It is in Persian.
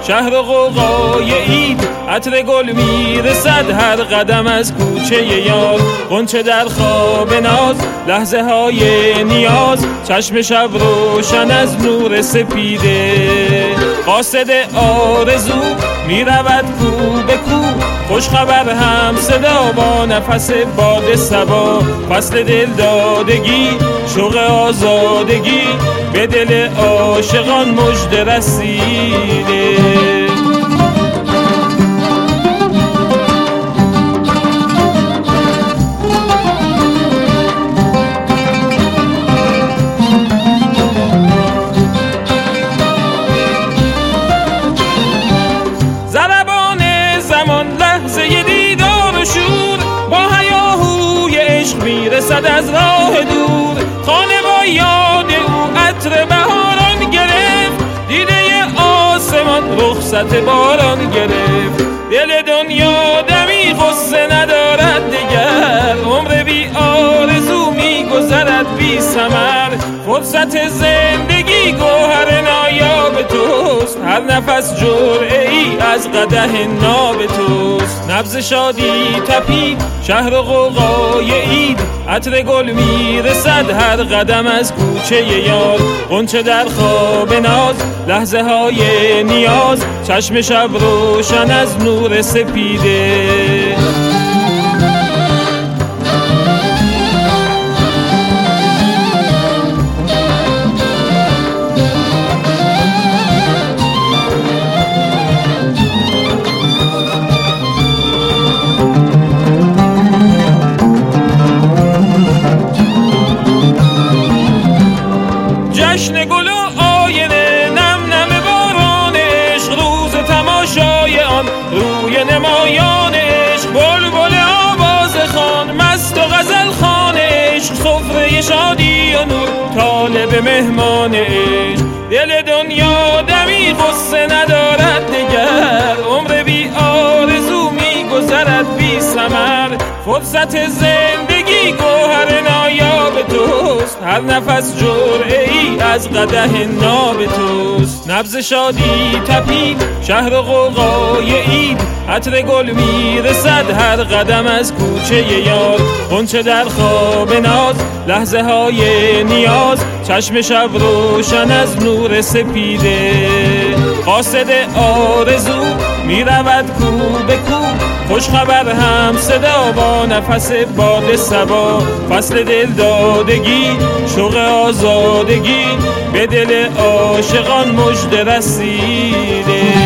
شهر و غوغای عید، عطر گل میرسد هر قدم از کوچه یار. غنچه در خواب ناز، لحظه های نیاز، چشم شب روشن از نور سپیده. قاصد آرزو میرود کو به کو، خوش خبر هم صدا با نفس باد صبا. فصل دل دادگی، شوق آزادگی، به دل عاشقان مژده رسیده. میرسد از راه دور، خانه با یاد او عطر بهاران گرفت. دیده آسمان رخصت باران گرفت. دل دنیا دمی غصه ندارد دگر، عمر بی آرزو میگذرد بی ثمر. فرصت زندگی گوهر نایاب توست، هر نفس جرعه ای از قدح ناب توست. نبض شادی تپید شهر و غوغای عید، عطر گل میرسد هر قدم از کوچه یار. غنچه در خواب ناز، لحظه های نیاز، چشم شب روشن از نور سپیده. جشن گل و آینه، نم نم باران عشق، روز تماشای آن روی نمایان عشق. بلبل آواز خوان، مست و غزل خوان عشق، سفره شادی و نور طالب مهمان عشق. دل دنیا دمی غصه ندارد دگر، عمر بی آرزو میگذرد بی ثمر. فرصت زندگی گوهر نایاب توست، هر نفس جرعه ای از قدح ناب توست. نبض شادی تپید شهر و غوغای عید، عطر گل میرسد هر قدم از کوچه یار. غنچه در خواب ناز، لحظه های نیاز، چشم شب روشن از نور سپیده. قاصد آرزو میرود کو به کو، خوش خبر هم صدا با نفس باد صبا. فصل دل دادگی، شوق آزادگی، به دل عاشقان مژده رسیده.